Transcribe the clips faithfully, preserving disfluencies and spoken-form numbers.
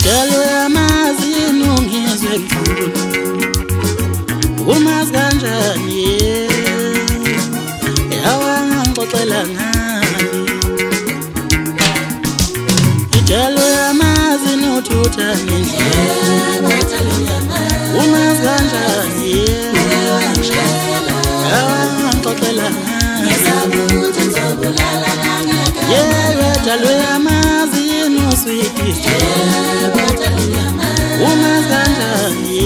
Idalo yamazini ungizwe mkhulu umazi kanjani yawangixoxela ngani idalo yamazini uthutha ngendlela umazi kanjani yawangixoxela ngani yewe idalo yamazini uswitise umazi kanjani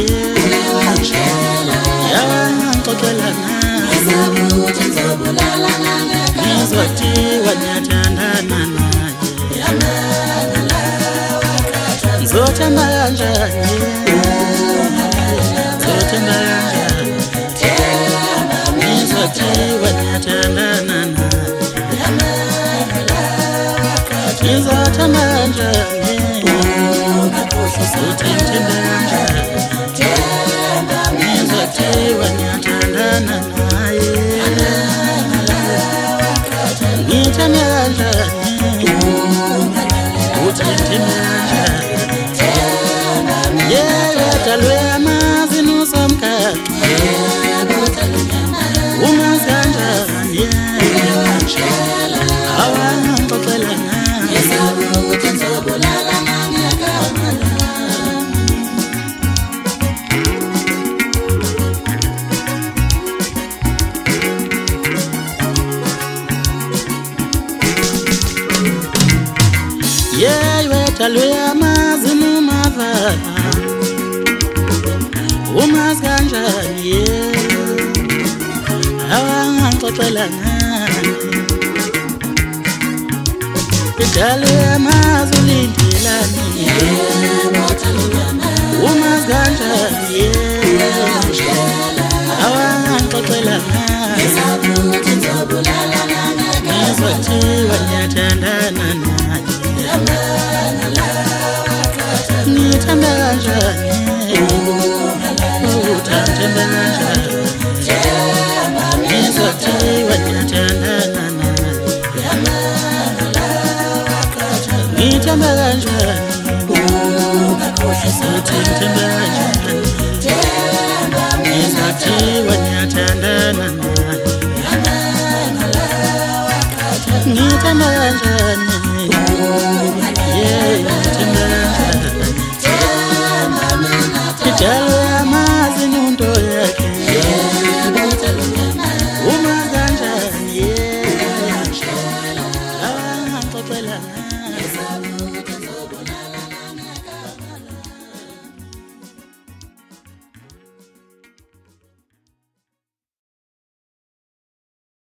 yawangixoxela ngani ngizothiwa ngiyathandana naye ngizothemba kanjani ngizothemba kanjani ngizothiwa ngiyathandana naye ngizothemba kanjani ngizothemba kanjani ngizothiwa ngiyathandana naye ngithemba kanjani uthemba kanjani yewe idalo yamazini usomkakhe umazi kanjani awangixoxela ngani yewe idalo yamazini umadlala umazi kanjani awangixoxela ngani idalo yamazi ulindelani umazi kanjani awangixoxela ngani ngizothiwa ngiyathandana naye ngithemba kanjani uthemba kanjani ngizothiwa ngiyathandana naye ngithemba kanjani uthemba kanjani ngizothiwa ngiyathandana naye ngithemba kanjani